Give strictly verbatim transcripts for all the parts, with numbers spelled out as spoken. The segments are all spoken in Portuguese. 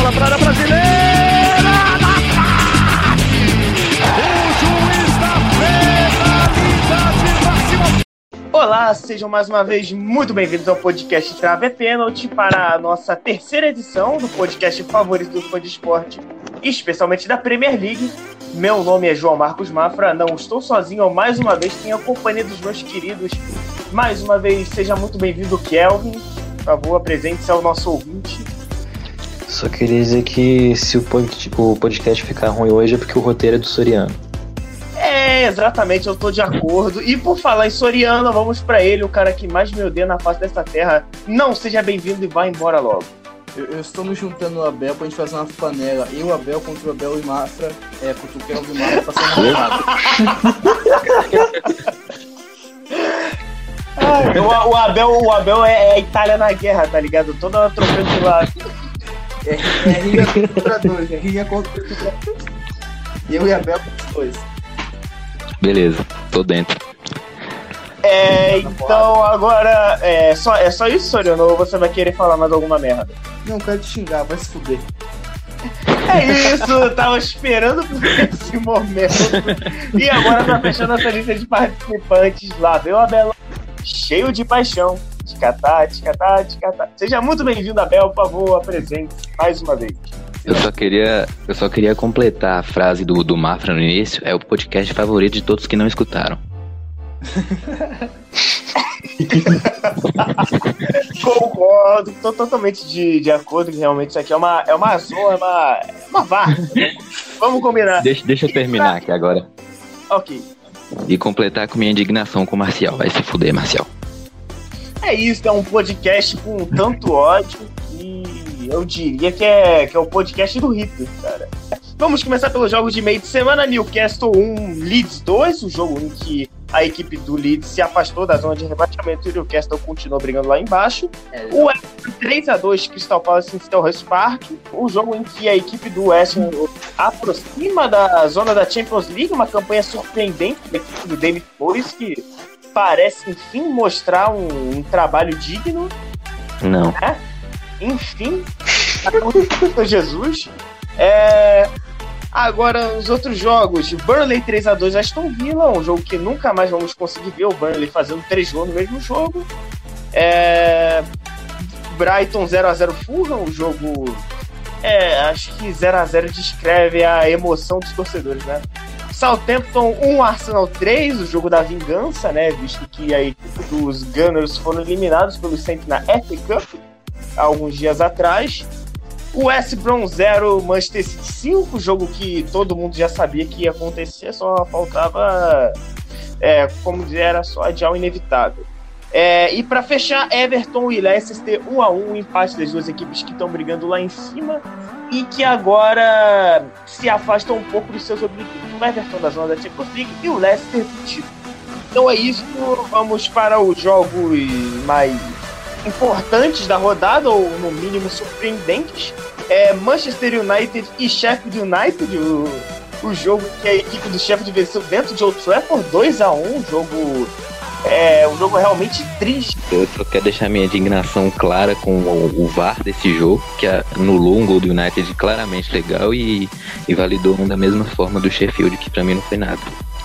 bola para a brasileira. O juiz da penalidade máxima. Olá, sejam mais uma vez muito bem-vindos ao podcast Trave é Pênalti para a nossa terceira edição do podcast favorito do fã de esporte, especialmente da Premier League. Meu nome é João Marcos Mafra, não estou sozinho, mais uma vez tenho a companhia dos meus queridos. Mais uma vez, seja muito bem-vindo, Kelvin. Por favor, apresente-se ao nosso ouvinte. Só queria dizer que se o podcast ficar ruim hoje é porque o roteiro é do Soriano. É, exatamente, eu tô de acordo. E por falar em Soriano, vamos pra ele, o cara que mais me odeia na face dessa terra. Não seja bem-vindo e vá embora logo. Eu, eu estou me juntando ao Abel pra gente fazer uma panela. Eu, Abel, contra o Abel e Mafra. É, contra o Kelvin e Mafra passando uma Ai, o, o Abel, o Abel é, é a Itália na guerra, tá ligado? Toda hora trocando de lado. É, é rinha contra dois, é rinha contra dois. Eu e Abel contra os dois. Beleza, tô dentro. É, então agora é só, é só isso, Soriano, ou você vai querer falar mais alguma merda? Não, quero te xingar, vai se fuder. É isso, eu tava esperando por esse momento. E agora pra fechar nossa lista de participantes, lá veio o Abel, cheio de paixão. Ticatá, ticatá, ticatá. Seja muito bem-vindo, Abel, por favor, apresente mais uma vez. Eu só queria, eu só queria completar a frase do, do Mafra no início. É o podcast favorito de todos que não escutaram. Concordo, tô totalmente de, de acordo que realmente isso aqui é uma, é uma zona, é uma, é uma vaca. Vamos combinar. Deixa, deixa eu terminar aqui agora. Ok. E completar com minha indignação com o Marcial. Vai se fuder, Marcial. É isso, é um podcast com tanto ódio e eu diria que é, que é o podcast do Hitler, cara. Vamos começar pelos jogos de meio de semana. Newcastle um, Leeds dois, o jogo em que a equipe do Leeds se afastou da zona de rebaixamento e o Newcastle continuou brigando lá embaixo. É. O West Ham três a dois, Crystal Palace em Selhurst Park, o jogo em que a equipe do West Ham aproxima da zona da Champions League, uma campanha surpreendente da equipe do David Moyes, que parece, enfim, mostrar um, um trabalho digno. Não. Né? Enfim, Jesus. É... Agora, os outros jogos. Burnley três a dois Aston Villa, um jogo que nunca mais vamos conseguir ver o Burnley fazendo três gols no mesmo jogo. É... Brighton zero a zero Fulham, um jogo... É, acho que zero a zero descreve a emoção dos torcedores, né? Southampton um, Arsenal três, o jogo da vingança, né? Visto que a equipe dos Gunners foram eliminados pelo Saints na F A Cup há alguns dias atrás. O West Brom zero, Manchester City cinco, jogo que todo mundo já sabia que ia acontecer, só faltava, é, como dizer, era só adiar o inevitável. É, e para fechar, Everton e Leicester um a um, um empate das duas equipes que estão brigando lá em cima e que agora se afastam um pouco dos seus objetivos. O Everton da zona da Champions League e o Leicester do título. Então é isso, vamos para os jogos mais importantes da rodada, ou no mínimo surpreendentes. É Manchester United e Sheffield United, o, o jogo que a equipe do Sheffield venceu dentro de Old Trafford dois a um, um jogo... É um jogo realmente triste. Eu só quero deixar minha indignação clara com o, o V A R desse jogo, que anulou um gol do United claramente legal e, e validou um da mesma forma do Sheffield, que pra mim não foi nada.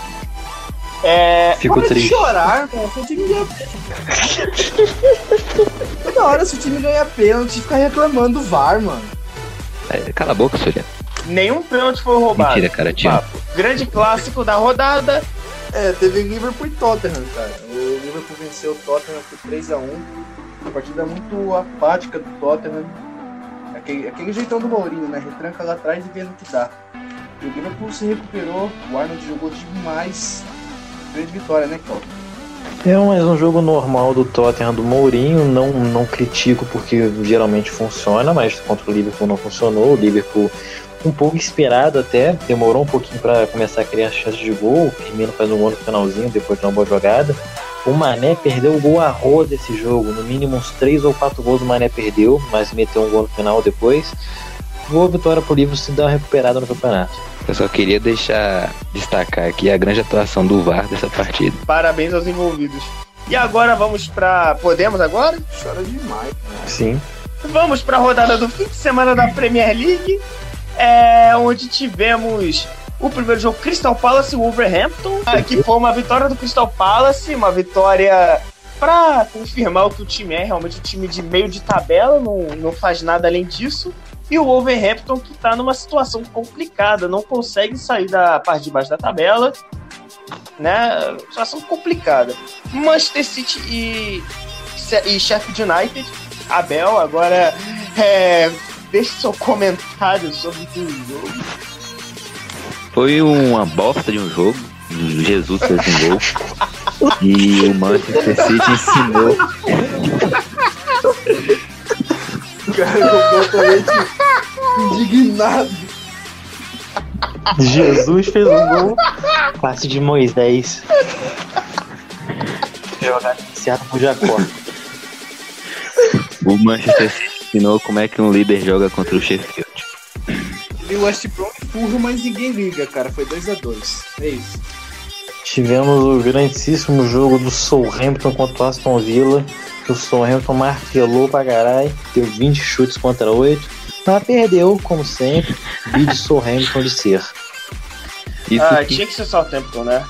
É... Fico triste. Chorar, cara. Seu time ganha toda hora se o time ganha pênalti, fica reclamando do V A R, mano. É, cala a boca, Soriano. Nenhum pênalti foi roubado. Mentira, cara, tio. Grande clássico da rodada. É, teve Liverpool e Tottenham, cara. O Liverpool venceu o Tottenham por três a um. Uma partida muito apática do Tottenham. Aquele, aquele jeitão do Mourinho, né? Retranca lá atrás e vê no que dá. E o Liverpool se recuperou, o Arnold jogou demais. Grande vitória, né, Cal? É mais um jogo normal do Tottenham, do Mourinho. Não, não critico porque geralmente funciona, mas contra o Liverpool não funcionou. O Liverpool um pouco esperado até, demorou um pouquinho para começar a criar chances de gol. O Firmino faz um gol no finalzinho depois de uma boa jogada. O Mané perdeu o gol a roda desse jogo, no mínimo uns três ou quatro gols o Mané perdeu, mas meteu um gol no final depois. Boa vitória pro Liverpool se dar uma recuperada no campeonato. Eu só queria deixar destacar aqui a grande atuação do V A R dessa partida. Parabéns aos envolvidos. E agora vamos pra... Podemos agora? Chora demais, né? Sim. Vamos para a rodada do fim de semana da Premier League, é, onde tivemos o primeiro jogo Crystal Palace e Wolverhampton, que foi uma vitória do Crystal Palace, uma vitória para confirmar o que o time é, realmente um time de meio de tabela, não, não faz nada além disso. E o Wolverhampton, que está numa situação complicada, não consegue sair da parte de baixo da tabela, né? Situação complicada. Manchester City e, e Sheffield United. Abel, agora é, deixe seu comentário sobre o jogo. Foi uma bosta de um jogo. Jesus fez um gol. E o Manchester City ensinou. Cara, completamente indignado. Jesus fez um gol. Passe de Moisés. Jogada iniciada por Jacó. O Manchester City ensinou como é que um líder joga contra o Sheffield. E o West Brom furro, mas ninguém liga, cara. Foi dois a dois. É isso. Tivemos o grandíssimo jogo do Southampton contra o Aston Villa. O Southampton martelou pra caralho. Deu vinte chutes contra oito. Mas perdeu, como sempre. Vídeo Southampton de ser. Isso Ah, que... tinha que ser Southampton, né?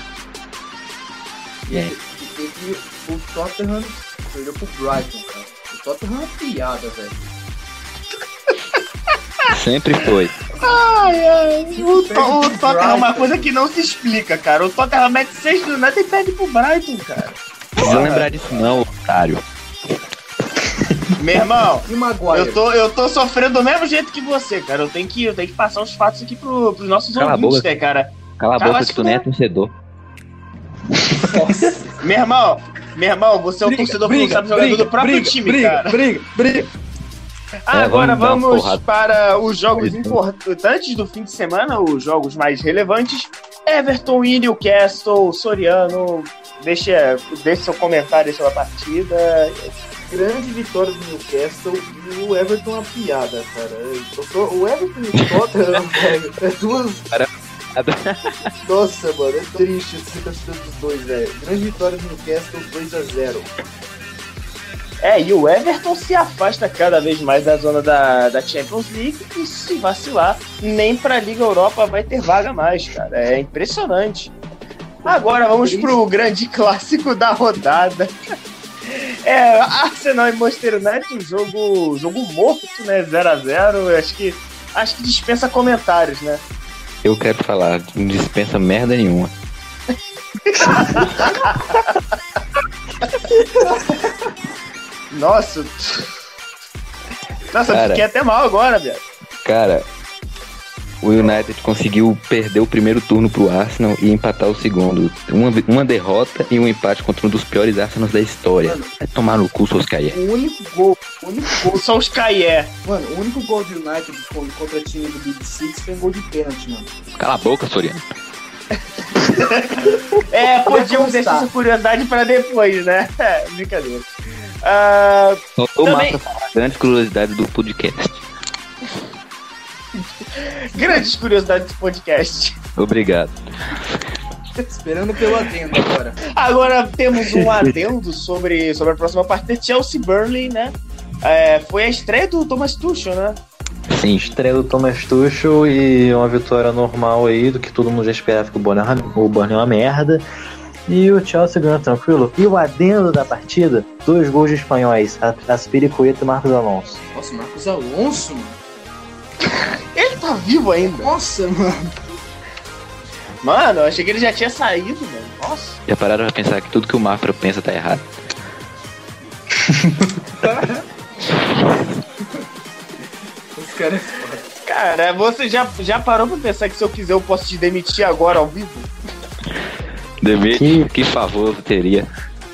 E, e, e o Tottenham perdeu pro Brighton, cara. O Tottenham é uma piada, velho. Sempre foi. Ai, ai. O, to, o Perde pro Tottenham é uma Brighton. coisa que não se explica, cara. O Tottenham mete seis do nada e perde pro Brighton, cara. Não vou lembrar disso não, otário. Meu irmão, E o Maguire? eu tô, eu tô sofrendo do mesmo jeito que você, cara. Eu tenho que, eu tenho que passar os fatos aqui pro, pros nossos Cala a ouvintes, boca. né, cara? Cala a Cala boca se que tu nem é torcedor. Nossa. Meu irmão, meu irmão, você é o torcedor que não sabe jogador do próprio briga, time, briga, cara. Briga, briga, Agora vamos dar uma vamos porrada. para os jogos Pois é. importantes do fim de semana, os jogos mais relevantes. Everton e Newcastle, Soriano, deixa, deixa seu comentário sobre a partida. Grande vitória do Newcastle e o Everton é uma piada, cara. Eu sou, o Everton e o Tottenham, velho, é duas... Nossa, mano, é triste esse torcida dos dois, velho. Grande vitória do Newcastle, dois a zero. É, e o Everton se afasta cada vez mais da zona da, da Champions League e se vacilar, nem pra Liga Europa vai ter vaga mais, cara. É impressionante. Agora vamos pro grande clássico da rodada. É, Arsenal e Manchester United, um jogo, jogo morto, né? zero a zero. Acho que, acho que dispensa comentários, né? Eu quero falar, não dispensa merda nenhuma. Nossa. Nossa, eu Cara. fiquei até mal agora, velho. Cara, o United conseguiu perder o primeiro turno pro Arsenal e empatar o segundo. Uma, uma derrota e um empate contra um dos piores Arsenals da história. Mano. Vai tomar no cu, seus caia. O único gol, o único gol, Só os Caie. mano, o único gol do United con- contra o time do Big Six foi um gol de pênalti, mano. Cala a boca, Soriano. É, podíamos constar. deixar essa curiosidade pra depois, né? É, brincadeira. Ah, Faltou Também- mais pra falar grande curiosidade do podcast. grandes curiosidades do podcast. Obrigado. Esperando pelo adendo agora. Agora temos um adendo sobre, sobre a próxima partida, Chelsea Burnley, né? É, foi a estreia do Thomas Tuchel, né? Sim, Estreia do Thomas Tuchel e uma vitória normal aí, do que todo mundo já esperava, que o Burnley, o Burnley é uma merda. E o Chelsea ganhou tranquilo. E o adendo da partida, dois gols de espanhóis, Azpilicueta e Marcos Alonso. Nossa, Marcos Alonso, mano. Ele tá vivo ainda. Nossa, mano. Mano, eu achei que ele já tinha saído, mano. Nossa. já pararam pra pensar que tudo que o Mafra pensa tá errado. Os caras é foda. Cara, você já, já parou pra pensar que se eu quiser eu posso te demitir agora ao vivo? Demite, Que- que favor teria.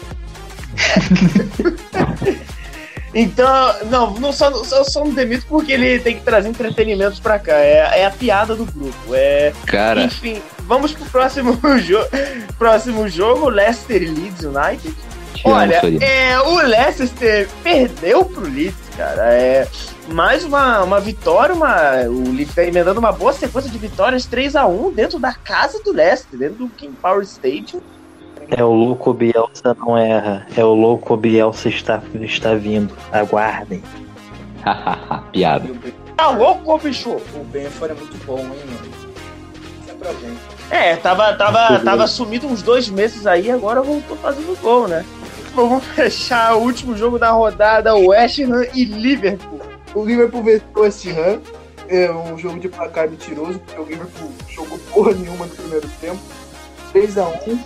Então, não, não só, só, só não demito porque ele tem que trazer entretenimentos pra cá. É, é a piada do grupo. É, Cara, enfim, vamos pro próximo, jo- próximo jogo, Leicester e Leeds United. te amo, Olha, Soriano. é, o Leicester perdeu pro Leeds, cara. É, mais uma, uma vitória, uma, o Leeds tá emendando uma boa sequência de vitórias, três a um dentro da casa do Leicester, dentro do King Power Stadium. É o louco Bielsa não erra. É o louco Bielsa está, está vindo. Aguardem. Piada. E o Ben, Tá louco, bicho? o Benford é muito bom, hein, mano? Isso é pra ver. É, tava, tava, tava sumido uns dois meses aí, agora voltou fazendo gol, né? Vamos fechar o último jogo da rodada, West Ham e Liverpool. O Liverpool venceu o West Ham. É um jogo de placar mentiroso, porque o Liverpool jogou porra nenhuma no primeiro tempo. três a um.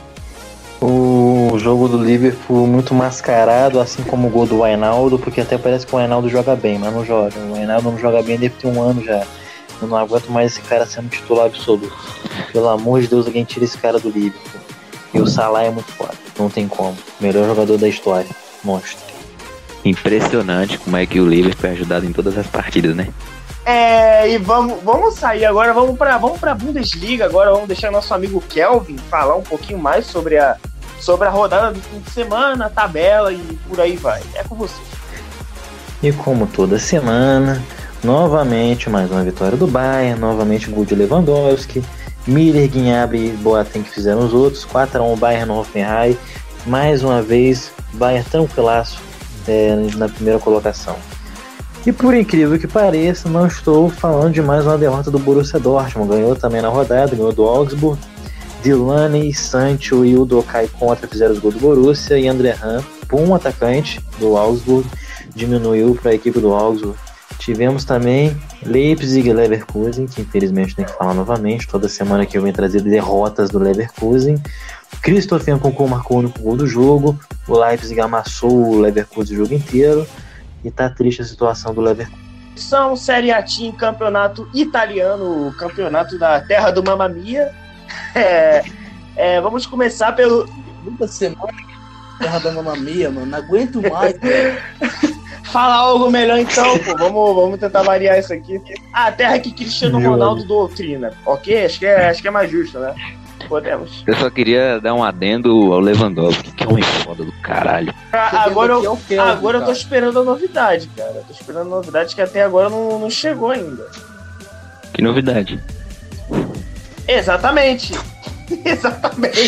O jogo do Liverpool muito mascarado, assim como o gol do Wijnaldum, porque até parece que o Wijnaldum joga bem, mas não joga. O Wijnaldum não joga bem, deve ter um ano já. Eu não aguento mais esse cara sendo titular absoluto. Pelo amor de Deus, alguém tira esse cara do Liverpool. E o Salah é muito foda, não tem como. Melhor jogador da história, monstro. Impressionante como é que o Liverpool é ajudado em todas as partidas, né? É, e vamos, vamos sair agora, vamos pra, vamos pra Bundesliga agora, vamos deixar nosso amigo Kelvin falar um pouquinho mais sobre a, sobre a rodada do fim de semana, a tabela e por aí vai. É com você. E como toda semana, novamente mais uma vitória do Bayern, novamente gol de Lewandowski, Miller, Gnabry e Boateng que fizeram os outros, quatro a um Bayern no Hoffenheim, mais uma vez Bayern tranquilaço é, na primeira colocação. E por incrível que pareça, não estou falando de mais uma derrota do Borussia Dortmund, ganhou também na rodada, ganhou do Augsburg, Delaney, Sancho e Udokai Contra fizeram os gols do Borussia e André Hahn, um atacante do Augsburg, diminuiu para a equipe do Augsburg. Tivemos também Leipzig e Leverkusen, que infelizmente tem que falar novamente, toda semana que eu venho trazer derrotas do Leverkusen. Christopher Nkunku marcou o único gol do jogo, o Leipzig amassou o Leverkusen o jogo inteiro, e tá triste a situação do Leverkusen. São Série A Team, campeonato italiano, campeonato da terra do Mamma Mia. É, é, vamos começar pelo... Muita semana que terra da Mamma Mia, mano. Não aguento mais, velho. Fala algo melhor então, pô. Vamos, vamos tentar variar isso aqui. Ah, a terra que Cristiano Meu Ronaldo amigo. doutrina. Ok? Acho que, é, acho que é mais justo, né? Podemos. Eu só queria dar um adendo ao Lewandowski, que é um foda do caralho. Ah, agora eu, Aqui é o Kelvin, agora eu tô cara. esperando a novidade, cara. Tô esperando a novidade que até agora não, não chegou ainda. Que novidade. Exatamente. Exatamente.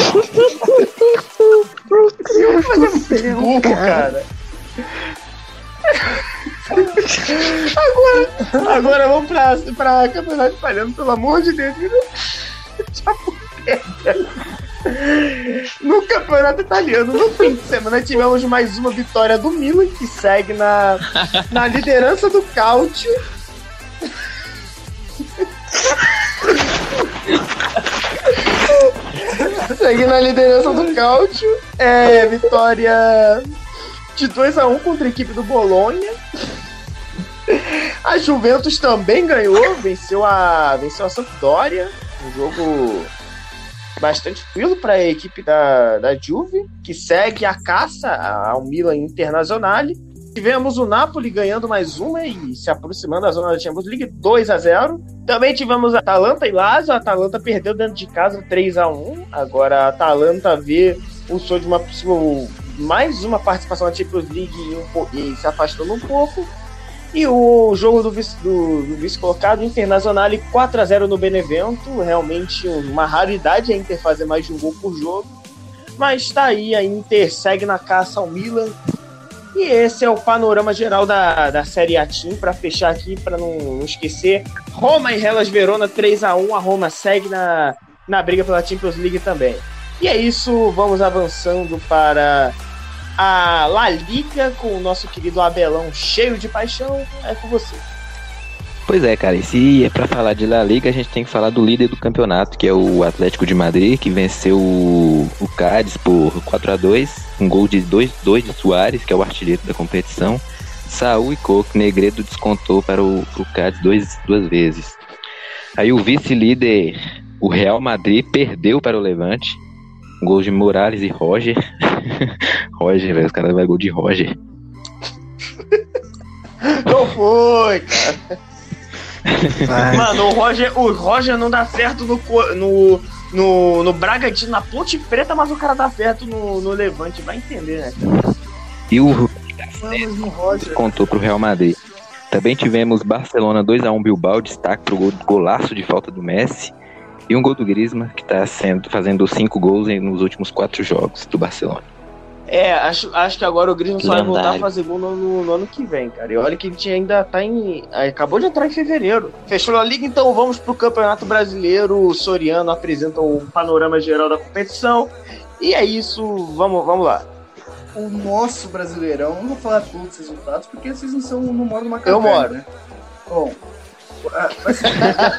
Burro, cara. Agora, agora vamos pra, pra campeonato italiano, pelo amor de Deus. No campeonato italiano, no fim de semana, tivemos mais uma vitória do Milan, que segue na, na liderança do Calcio. Segue na liderança do Calcio. É, vitória de dois a um contra a equipe do Bolonha. A Juventus também ganhou, venceu a, venceu a Sampdoria. Um jogo bastante tranquilo para a equipe da, da Juve, que segue a caça ao Milan Internazionale. Tivemos o Napoli ganhando mais uma e se aproximando da zona da Champions League, dois a zero. Também tivemos a Atalanta e Lazio. A Atalanta perdeu dentro de casa três a um. Agora a Atalanta vê o sonho de uma possível mais uma participação na Champions League e, um, e se afastando um pouco. E o jogo do, vice, do, do vice-colocado, Internazionale, quatro a zero no Benevento. Realmente uma raridade a Inter fazer mais de um gol por jogo. Mas tá aí, a Inter segue na caça ao Milan. E esse é o panorama geral da, da Série A Team. Para fechar aqui, para não, não esquecer, Roma e Hellas Verona três a um. A Roma segue na, na briga pela Champions League também. E é isso, vamos avançando para a La Liga com o nosso querido Abelão cheio de paixão. É com você. Pois é, cara, e se é pra falar de La Liga, a gente tem que falar do líder do campeonato, que é o Atlético de Madrid, que venceu o, o Cádiz por quatro a dois, um gol de dois de Suárez, que é o artilheiro da competição. Saúl e Coque, Negredo descontou para o pro Cádiz dois, duas vezes. Aí o vice-líder, o Real Madrid, perdeu para o Levante, um gol de Morales e Roger. Roger, velho, os caras vai gol de Roger. Não foi, cara. Mano, o Roger, o Roger não dá certo no, no, no, no Bragantino, na Ponte Preta, mas o cara dá certo no, no Levante, vai entender, né? E o Vamos no Roger. contou pro Real Madrid. Também tivemos Barcelona dois a um Bilbao, destaque pro gol, golaço de falta do Messi. E um gol do Griezmann, que tá sendo, fazendo cinco gols nos últimos quatro jogos do Barcelona. É, acho, acho que agora o Griezmann só vai voltar a Lendário. fazer gol no, no- no ano que vem, cara. E olha que ele tinha- ainda tá em. Acabou de entrar em fevereiro. Fechou a liga, então vamos pro Campeonato Brasileiro. O Soriano apresenta um panorama geral da competição. E é isso, vamos, vamos lá. O nosso Brasileirão, não vou falar todos os resultados, porque vocês não, são, não moram numa caverna, Eu moro. né? Bom, ah, vai ser...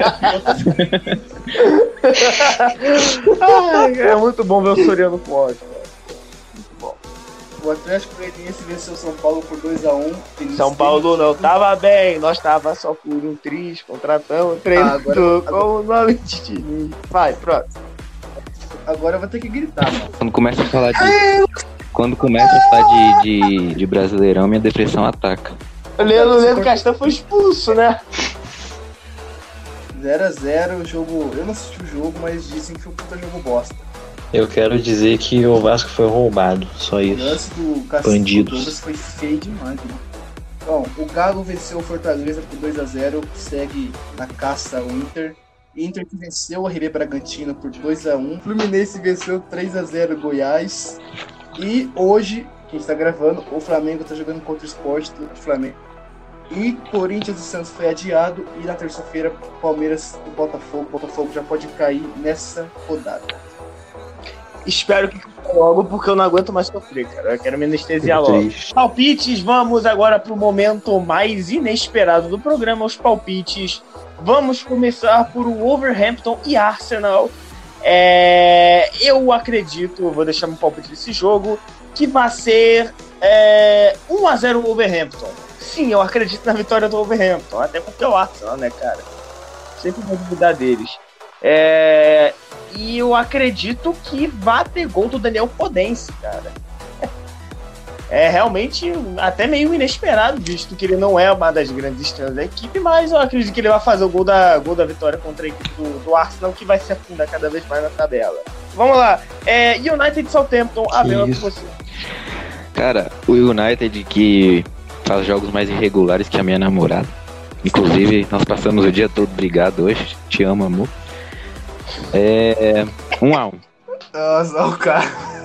Ai, é muito bom ver o Soriano com ódio. o Atlético Goianiense venceu o São Paulo por dois a um. São Paulo não tava bem, nós tava só por um triz, contratamos um treinador agora- com o nome de time. Vai, próximo. Agora eu vou ter que gritar, mano. Quando começa a falar de. Quando começa a falar de, de, de Brasileirão, minha depressão ataca. O Leandro, o Leandro Castan foi expulso, né? zero a zero, o jogo... Eu não assisti o jogo, mas dizem que foi um puta jogo bosta. Eu quero dizer que o Vasco foi roubado, só O isso. lance do Bandidos. Douglas foi feio demais, mano. Bom, o Galo venceu o Fortaleza por dois a zero, segue na caça ao Inter. Inter que venceu o R B Bragantino por dois a um. Fluminense venceu três a zero Goiás. E hoje, que a gente tá gravando, o Flamengo tá jogando contra o Sport do Flamengo. E Corinthians e Santos foi adiado. E na terça-feira, Palmeiras e Botafogo. Botafogo já pode cair nessa rodada. Espero que logo, porque eu não aguento mais sofrer, cara. Eu quero me anestesiar Fico logo. triste. Palpites, vamos agora pro momento mais inesperado do programa, os palpites. Vamos começar por o Wolverhampton e Arsenal. É, eu acredito, eu vou deixar meu palpite desse jogo, que vai ser é, um a zero Wolverhampton. Sim, eu acredito na vitória do Wolverhampton, até porque é o Arsenal, né, cara? Sempre vou duvidar deles. É, e eu acredito que vai ter gol do Daniel Podence, cara. É realmente até meio inesperado, visto que ele não é uma das grandes estrelas da equipe, mas eu acredito que ele vai fazer o gol da, gol da vitória contra a equipe do, do Arsenal, que vai se afundar cada vez mais na tabela. Vamos lá, é, United e Southampton, a Bela com você. Cara, o United que faz jogos mais irregulares que a minha namorada. Inclusive, nós passamos o dia todo brigado hoje. Te amo, amor. É. Um a um. Nossa, o cara.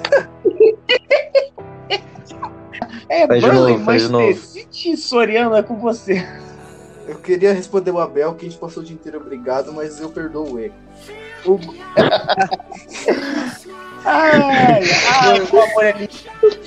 É, Faz de Burnley, novo, faz de Manchester novo. City e Soriano é com você. Eu queria responder o Abel, que a gente passou o dia inteiro obrigado, mas eu perdoo ele. O... Ai, ai, o amor é lindo.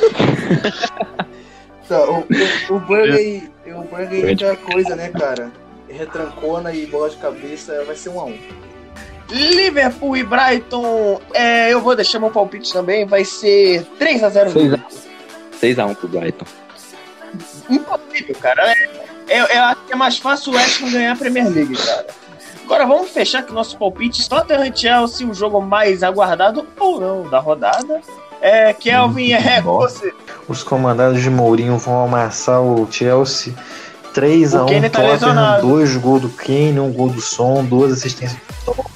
Tá, o, o, o Burnley, o Burnley é aquela coisa, né, cara? Retrancona e bola de cabeça, vai ser um a um. Liverpool e Brighton, é, eu vou deixar meu palpite também, vai ser três a zero. seis a um pro Brighton. Impossível, cara. É, eu, eu acho que é mais fácil o West Ham ganhar a Premier League, cara. Agora vamos fechar aqui nosso palpite. Tottenham e Chelsea, o jogo mais aguardado ou não da rodada. É, Kelvin, é com você. Os comandados de Mourinho vão amassar o Chelsea três a um. O Kane tá Tottenham, lesionado. dois gols do Kane, um gol do Son, duas assistências do Son.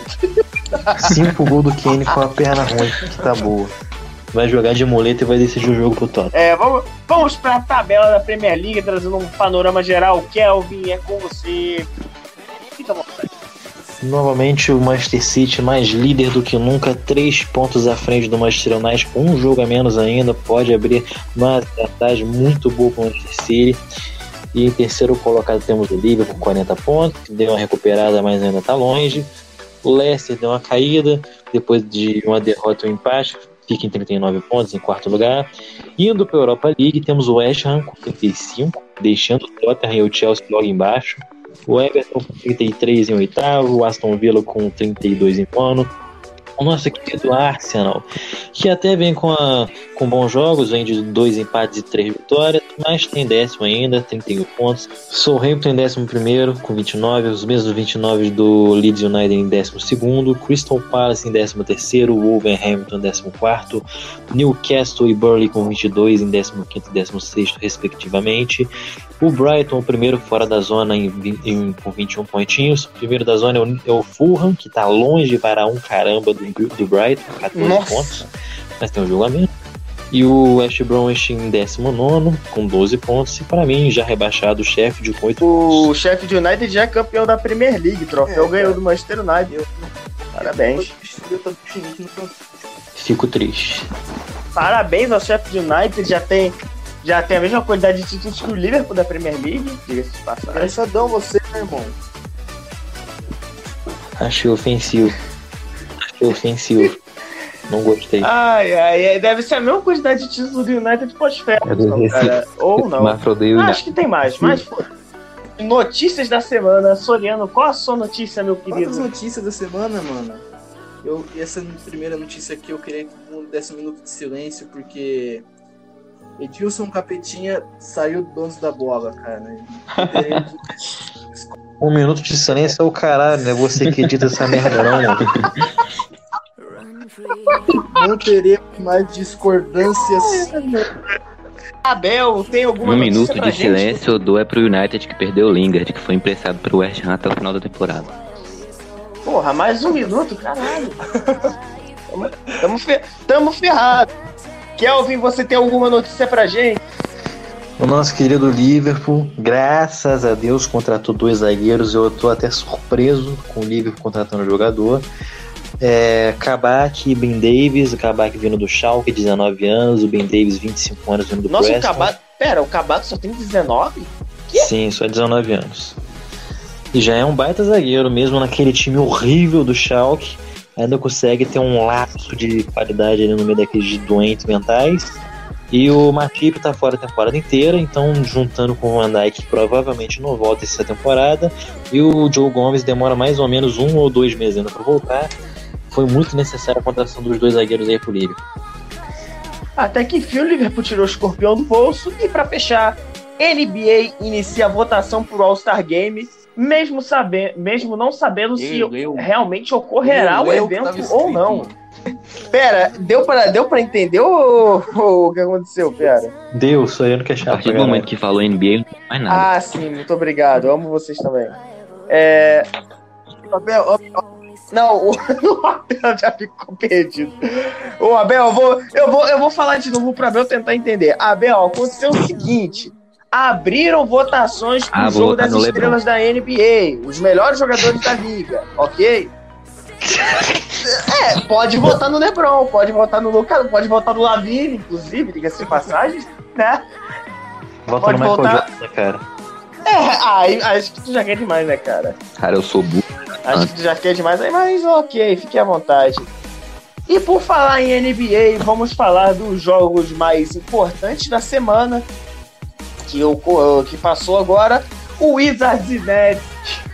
cinco gols do Kane com a perna ruim, que tá boa. Vai jogar de muleta e vai decidir o jogo pro Tottenham. É, vamos, vamos para a tabela da Premier League, trazendo um panorama geral. Kelvin, é com você. Fica à vontade. Novamente o Manchester City mais líder do que nunca, três pontos à frente do Manchester United, com um jogo a menos ainda, pode abrir uma vantagem muito boa para o Manchester City. E em terceiro colocado temos o Liverpool com quarenta pontos, que deu uma recuperada, mas ainda está longe. O Leicester deu uma caída, depois de uma derrota ou um empate, fica em trinta e nove pontos, em quarto lugar. Indo para a Europa League, temos o West Ham com trinta e cinco, deixando o Tottenham e o Chelsea logo embaixo. O Everton com trinta e três em oitavo, o Aston Villa com trinta e dois em nono. O nosso querido Arsenal, que até vem com, a, com bons jogos, vem de dois empates e três vitórias, mas tem décimo ainda, trinta e um pontos. Southampton em décimo primeiro com vinte e nove, os mesmos vinte e nove do Leeds United em décimo segundo, Crystal Palace em décimo terceiro, Wolverhampton em décimo quarto, Newcastle e Burnley com vinte e dois em décimo quinto e décimo sexto respectivamente. O Brighton, o primeiro fora da zona em, em, com vinte e um pontinhos. O primeiro da zona é o, é o Fulham, que está longe para um caramba do, do Brighton, catorze Nossa. pontos, mas tem um jogo a menos. E o West Bromwich em décimo nono com doze pontos. E para mim, já rebaixado o Sheffield com oito pontos. O Sheffield United já é campeão da Premier League, troféu É, ganhou cara. do Manchester United. Eu, Parabéns. eu tô definindo no Francisco. Fico triste. parabéns ao Sheffield United, já tem, já tem a mesma quantidade de títulos que o Liverpool da Premier League, diga-se de passagem. Engraçadão você, meu irmão. Achei ofensivo. Achei ofensivo. Não gostei. Ai, ai, deve ser a mesma quantidade de títulos do United pós-Ferguson, cara. Ou não. Mafrodeu, Ah, né? acho que tem mais, mas notícias da semana. Soriano, qual a sua notícia, meu Quantas querido? notícias da semana, mano? Eu, essa primeira notícia aqui eu queria que todo mundo desse um minuto de silêncio, porque Edilson Capetinha saiu do dono da bola, cara. Um minuto de silêncio é o caralho, não é você que edita essa merda não, mano. Não teremos mais discordâncias. Abel, tem alguma Um notícia minuto pra de gente? silêncio eu dou é pro United, que perdeu o Lingard, que foi emprestado pro West Ham até o final da temporada. Porra, mais um minuto, caralho. Tamo, tamo, fe, tamo ferrado. Kelvin, você tem alguma notícia pra gente? O nosso querido Liverpool, graças a Deus, contratou dois zagueiros. Eu tô até surpreso com o Liverpool contratando jogador. É, Kabak e Ben Davies. O Kabak vindo do Schalke, dezenove anos. O Ben Davies, vinte e cinco anos, vindo do Nossa, o Preston. Kabak... Pera, o Kabak só tem dezenove? Sim, só dezenove anos. E já é um baita zagueiro, mesmo naquele time horrível do Schalke. Ainda consegue ter um lapso de qualidade ali no meio daqueles doentes mentais. E o Matip tá fora a temporada inteira, então juntando com o Van Dijk, que provavelmente não volta essa temporada. E o Joe Gomes demora mais ou menos um ou dois meses ainda pra voltar. Foi muito necessária a contratação dos dois zagueiros aí pro Liverpool. Até que enfim o Liverpool tirou o escorpião do bolso. E pra fechar, N B A inicia a votação pro All-Star Game, mesmo, saber, mesmo não sabendo se Eu, eu. realmente ocorrerá Eu, o eu que evento tava ou escrito. não. Pera, deu pra, deu pra entender o, o que aconteceu, pera? Deus, Soriano que é A chato. partir pra do caralho. momento que falou N B A, não tem mais nada. Ah, sim, muito obrigado. Eu amo vocês também. É... Abel, ó, Não, o, o Abel já ficou perdido. Ô, Abel, eu vou, eu, vou, eu vou falar de novo pra Abel tentar entender. Abel, aconteceu o seguinte: abriram votações pro Ah, vou jogo votar das no estrelas da N B A, os melhores jogadores da liga, ok? É, pode votar no LeBron, pode votar no Lucas, pode votar no Lavine, inclusive, diga-se de passagem, né? Volta pode no Michael voltar. Jordan, cara. É, aí, acho que tu já quer demais, né, cara? Cara, eu sou burro. Acho que tu já quer demais, aí, mas ok, fique à vontade. E por falar em N B A, vamos falar dos jogos mais importantes da semana, que, ocorreu, que passou agora, o Wizards e Nets.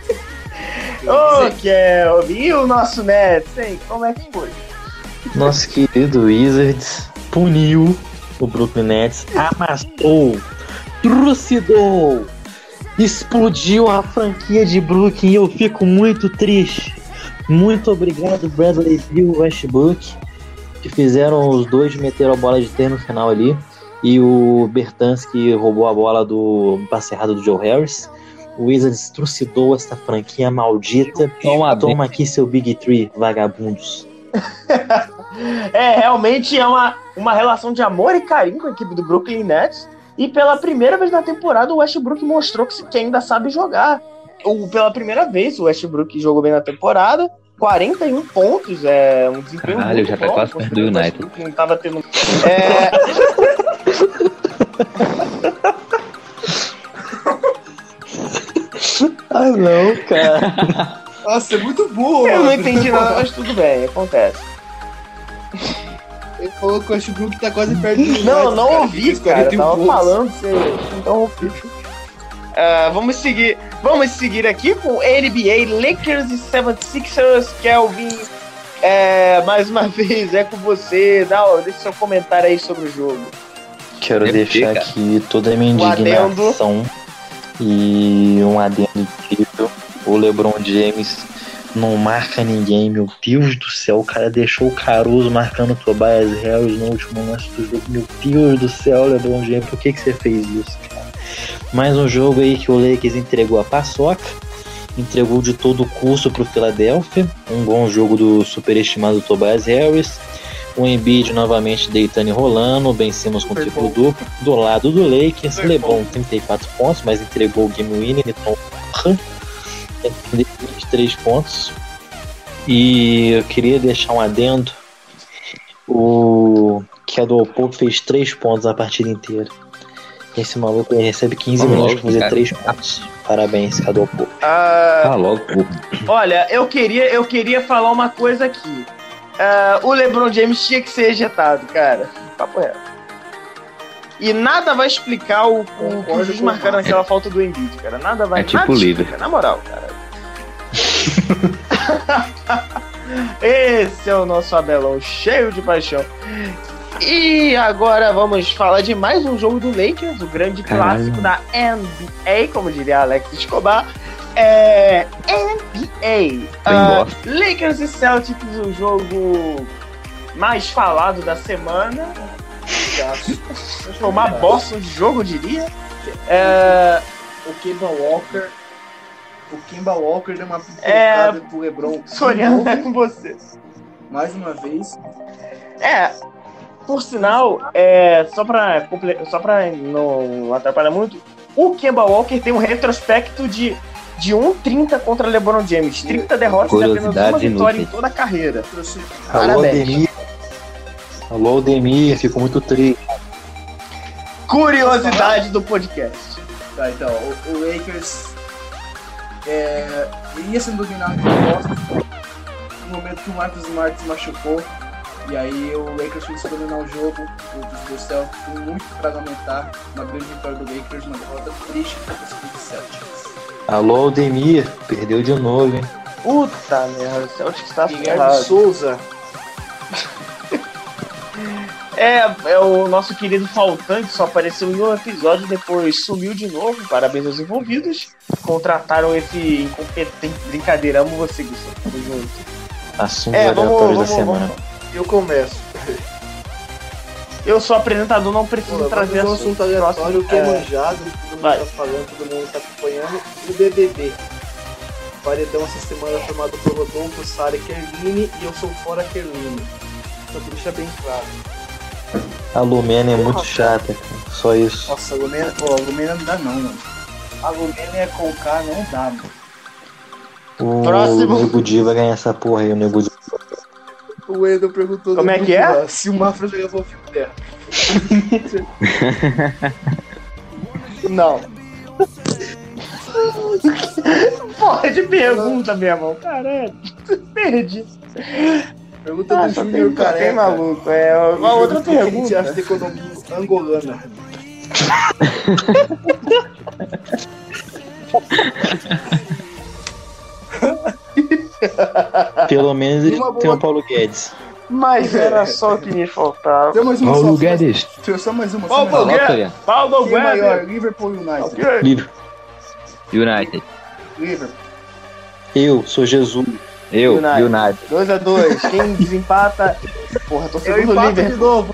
Ô, Kelvin, e o nosso Nets, hein? Como é que foi? Nosso querido Wizards puniu o Brooklyn Nets, amassou, trucidou, explodiu a franquia de Brooklyn. E eu fico muito triste. Muito obrigado, Bradley Beal e Westbrook, que fizeram os dois meter a bola de ter no final ali. E o Bertans, que roubou a bola do passe errado do Joe Harris. O Wizards trucidou essa franquia maldita. Toma, Toma aqui seu Big Three, vagabundos. É, realmente é uma, uma relação de amor e carinho com a equipe do Brooklyn Nets. E pela primeira vez na temporada, o Westbrook mostrou que, que ainda sabe jogar. Ou, pela primeira vez, o Westbrook jogou bem na temporada. quarenta e um pontos, é um desempenho Caralho, muito já tá bom. quase perto do O United. Westbrook não tava tendo... É... Ah não, cara. nossa, é muito burro, Eu não mano. entendi nada, mas tudo bem, acontece. Ele falou que o Westbrook tá quase perto do Não, United, não cara, ouvi, que fez cara. quarenta e um Tava pontos. falando, você não ouvi. Ah, vamos seguir, vamos seguir aqui com N B A, Lakers e setenta e seis ers. Kelvin, é, mais uma vez é com você. Dá, ó, deixa seu comentário aí sobre o jogo. Quero Deve deixar ter, aqui toda a minha Um adendo. indignação e um adendo incrível. O LeBron James não marca ninguém, meu Deus do céu. O cara deixou o Caruso marcando o Tobias Harris no último lance do jogo. Meu Deus do céu, LeBron James, por que, que você fez isso, cara? Mais um jogo aí que o Lakers entregou a paçoca, entregou de todo o curso pro Philadelphia. Um bom jogo do superestimado Tobias Harris. O Embiid novamente deitando e rolando. Ben Simmons com triplo duplo. Do lado do Lakers, Super LeBron trinta e quatro pontos, mas entregou o game winner. Então, vinte e três pontos. E eu queria deixar um adendo. O Caldwell Pope fez três pontos a partida inteira. Esse maluco aí recebe quinze Vamos minutos logo, pra fazer cara. três pontos. Parabéns, Caldwell Pope. Ah, Fala logo, pô. olha, eu queria, eu queria falar uma coisa aqui. Ah, o LeBron James tinha que ser ejetado, cara. Papo reto. E nada vai explicar o, o que os Concordo juiz com marcaram o naquela falta do Embiid, cara. Nada vai É tipo nada o explica, Liver. na moral, cara. Esse é o nosso Abelão, cheio de paixão. E agora vamos falar de mais um jogo do Lakers, o grande Caralho. clássico da N B A, como diria Alex Escobar. É, N B A. Ah, bosta. Lakers e Celtics, o jogo mais falado da semana. Foi uma bosta de jogo, eu diria. É, O Kemba Walker. O Kemba Walker deu uma É, pipocada pro LeBron. Soriano é com você. Mais uma vez. É, por sinal, é, só pra, comple- só pra não atrapalhar muito, o Kemba Walker tem um retrospecto de, de um trinta contra LeBron James. trinta derrotas e apenas uma Curiosidades vitória em inúteis. toda a carreira. Trouxe Alô, Parabéns. Ademir. Alô, Ademir. Fico muito triste. Curiosidade do podcast. Tá, então, o, o Lakers é, ia sendo dominado pelo Boston no momento que o Marcus Smart se machucou. E aí o Lakers começou a dominar o jogo. O do Celtics foi muito pra lamentar. Uma grande vitória do Lakers, uma derrota triste para o Celtics. Alô, Ademir. Perdeu de novo, hein? Puta merda, o Celtics tá Guilherme ferrado. Souza. É, é o nosso querido faltante, só apareceu em um episódio, depois sumiu de novo. Parabéns aos envolvidos. Contrataram esse incompetente. Brincadeira, amo você, Gustavo. Tamo junto. Assuntos É, vamos, aleatórios da vamos, semana. vamos. Eu começo. Eu sou apresentador, não preciso Vamos trazer um assunto aleatório que é, É, manjado, todo mundo vai. tá falando, todo mundo tá acompanhando. O B B B. Paredão essa semana formado por Rodolfo, Sara e Kerline, e eu sou fora Kerline. Só pra deixar bem claro. A Lumena é muito chata, cara. Só isso. Nossa, a Lumena, pô, a Lumena não dá não, mano. A Lumena é com K, não dá, mano. O Próximo. Nego Di vai ganhar essa porra aí, o Nego Di. O Wendel perguntou Como no é que grupo é? lá, se o Mafra jogava o filme dela. Não. Porra de pergunta, meu irmão. Caralho. Perdi. Pergunta Ah, do só Júnior tem, só tem Careca. maluco. É uma outra O que a gente pergunta. acha da economia angolana? Pelo menos ele Uma boa- tem o Paulo Guedes. Mas era só o que me faltava. Tem mais uma Paulo só, Guedes. só- Só mais uma. Paulo só mais uma. Coloca Guedes. aí. Paulo Quem é maior? Guedes. Liverpool United. Ok. Livre. United. Liverpool. Eu sou Jesus. Eu, United. United. dois a dois. Quem desempata. Porra, tô Eu segundo empato líder. de novo.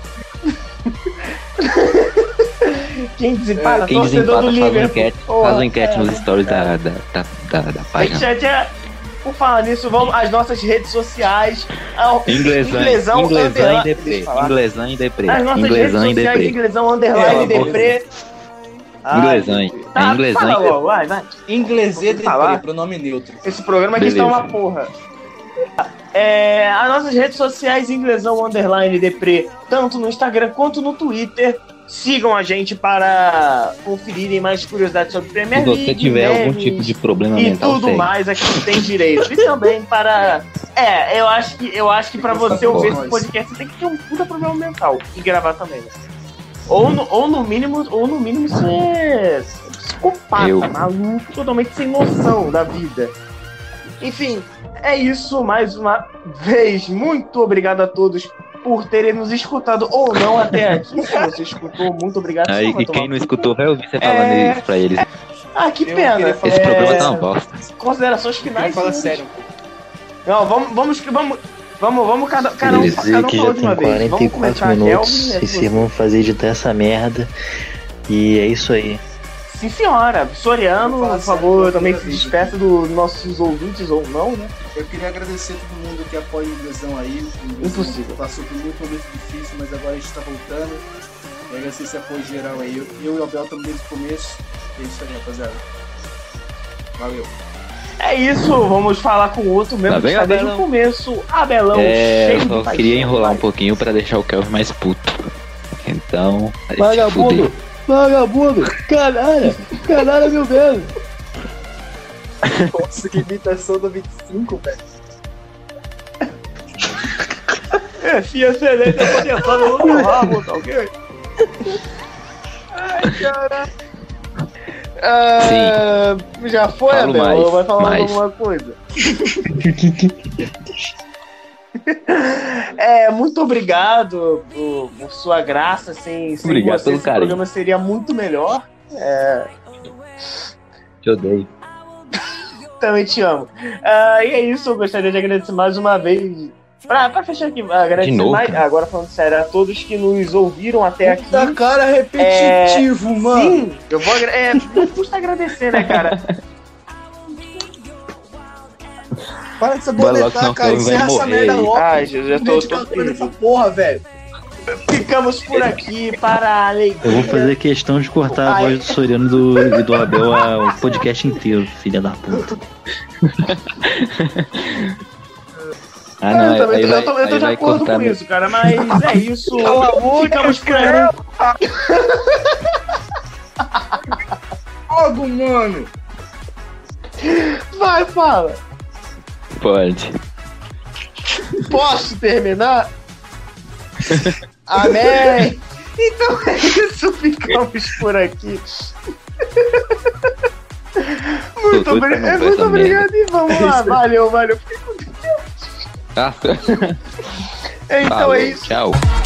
Quem desempata, Quem torcedor desempata do faz uma Liverpool. enquete, Porra, faz uma enquete é. nos stories da, da, da, da, da página. Gente, é, por falar nisso, vamos às nossas redes sociais. Ao- Inglesão, Inglesão, inglesão underline- em deprê. deixa eu falar. Inglesão em deprê. As nossas Inglesão em redes sociais, deprê. inglesão, underline, Ela, deprê. Inglesão, hein? É Tá, inglesão fala em deprê. logo, vai, vai. Inglesê Vou falar. deprê, pronome neutro. Esse programa aqui está Beleza. uma porra. É, as nossas redes sociais, inglesão, underline, deprê, tanto no Instagram quanto no Twitter. Sigam a gente para conferirem mais curiosidades sobre Premier Se League, você tiver algum memes tipo de problema e mental, tudo segue. mais aqui tem direito. E também para... É, eu acho que, eu acho que para você ouvir esse podcast, você tem que ter um puta problema mental e gravar também. Né? Ou, no, ou, no mínimo, ou no mínimo ser psicopata, Eu. maluco, totalmente sem noção da vida. Enfim, é isso. Mais uma vez, muito obrigado a todos por terem nos escutado ou não até aqui. Se você escutou, muito obrigado. Aí, Só vai e tomar quem não cu. escutou vai ouvir você falando É. isso pra eles. Ah, que Eu pena. queria falar- Esse É, programa tá uma bosta. Considerações Quem finais. fala senhores? sério. Não, vamos, vamos, vamos, vamos, vamos cada, cada um, Quer dizer cada um que falou já de uma tem vez. Vamos quarenta e começar, quatro minutos. Kelvin, é Vocês você. vão fazer editar essa merda. E é isso aí. Sim, senhora. Soriano, Vou falar por favor, sério, também pela se primeira despeça dos nossos ouvintes ou não, né? Eu queria agradecer a todo mundo que apoia o Inglesão aí. O Inglesão Impossível. Passou por muito momento difícil, mas agora a gente tá voltando. E agradecer esse apoio geral aí. Eu, eu e o Abel estamos desde o começo. É isso aí, rapaziada. Valeu. É isso, vamos falar com o outro mesmo Tá que bem, está desde o Abelão? começo. Abelão, É, cheio eu de só paixão, queria enrolar vai. um pouquinho pra deixar o Kelvin mais puto. Então, vai se Vagabundo! fuder. Vagabundo! Canalha! Canalha mil vezes! Nossa, que imitação do vinte e cinco, velho. É, fia excelente, eu tô tentando no rabo, tá ok? Ai, caralho. Ah, já foi, Falo Abel? mais, Ou vai falar mais. alguma coisa? É, muito obrigado por, por sua graça, sem, sem Obrigado você pelo esse carinho. programa seria muito melhor. É, Te odeio. também te amo. Ah, e é isso, eu gostaria de agradecer mais uma vez. Pra, pra fechar aqui, agradecer De novo, mais, cara. agora falando sério, a todos que nos ouviram até aqui. Puta cara repetitivo, mano. Sim, eu vou agra- é, não custa agradecer, né, cara? Para de se Vai logo, abonetar, senão cara. o Clove vai Encerra essa morrer merda aí. logo. Ai, já, já tô, tô Dedicatória nessa perdido. porra, velho. Ficamos por aqui para a alegria. Eu vou fazer questão de cortar a Ai. voz do Soriano e do, e do Abel a- o podcast inteiro, filha da puta. Ah, eu não, também aí tô, vai, eu tô, eu tô aí de vai acordo cortar com meu- isso, cara, mas é isso. Ficamos por aqui. Logo, mano. Vai, fala. Pode. Posso terminar? Amém. Então é isso, ficamos por aqui. Muito, Tô doido pra obri- não é, ver muito essa obrigado e vamos lá. Valeu, valeu. Ah, Então falou, é isso. tchau.